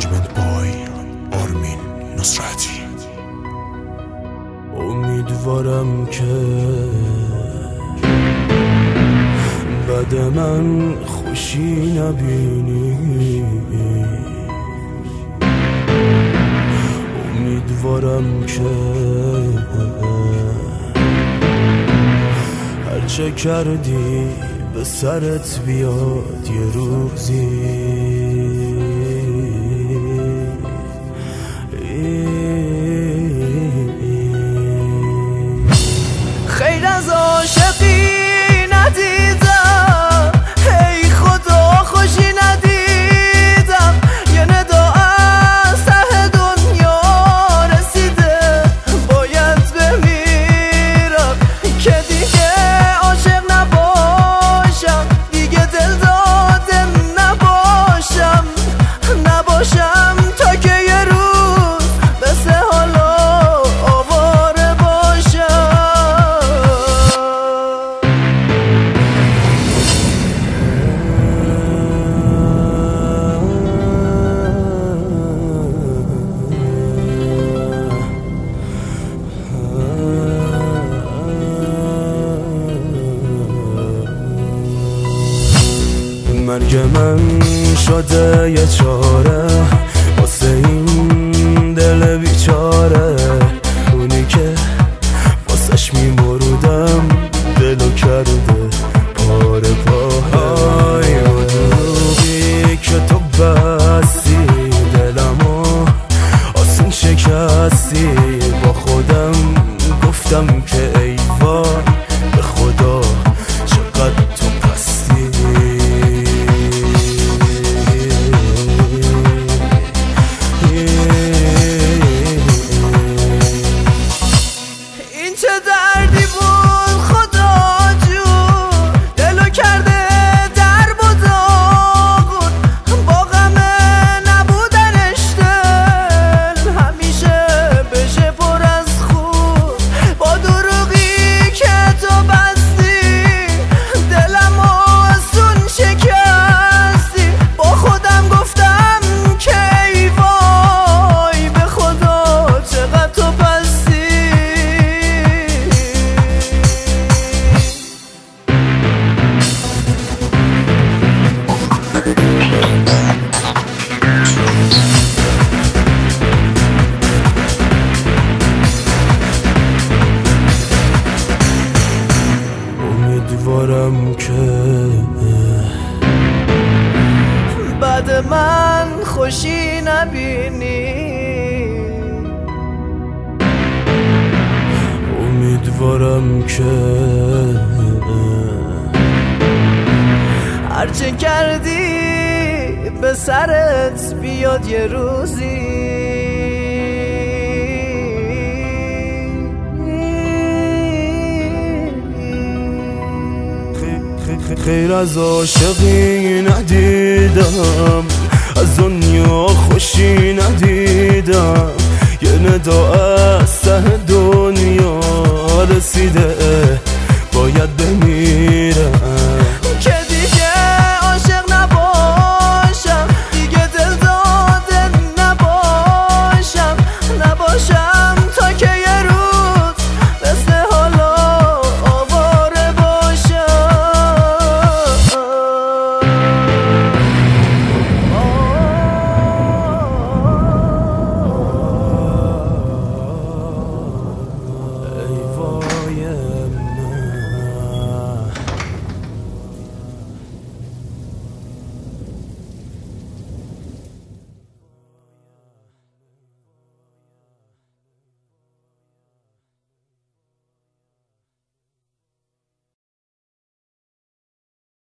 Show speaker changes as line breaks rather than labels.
Arrangement by آرمین نصرتی.
امیدوارم که بعد من خوشی نبینی، امیدوارم که هرچه کردی به سرت بیاد یه روزی.
خیر از عاشقی ندیدم، ای خدا خوشی ندیدم، یه ندا از ته دنیا رسیده، باید بمیرم که دیگه عاشق نباشم، دیگه دل داده نباشم تا که یه روز مثل حالا آواره باشم.
مرگ من شده یه چاره واسه این دل بیچاره، اونی که واسش میمرودم دلو کرده پاره پاره. اون دروغی که تو بستی دلمو آسون شکستی، با خودم گفتم که ای وای به خدا چقدر تو پستی.
این چه دردی بود خدا جون، دلو کرده درب و داغون، با غم نبودنش دل همیشه بشه پر از خون، با دروغی که تو بستی دلم آسون شکستی، با خودم گفتم که ای وای به خدا چقدر تو پستی.
امیدوارم که
بعد من خوشی نبینی،
امیدوارم که
هرچه کردی به سرت بیاد یه روزی.
خیر از عاشقی ندیدم، از دنیا خوشی ندیدم، یه ندا از ته دنیا رسیده،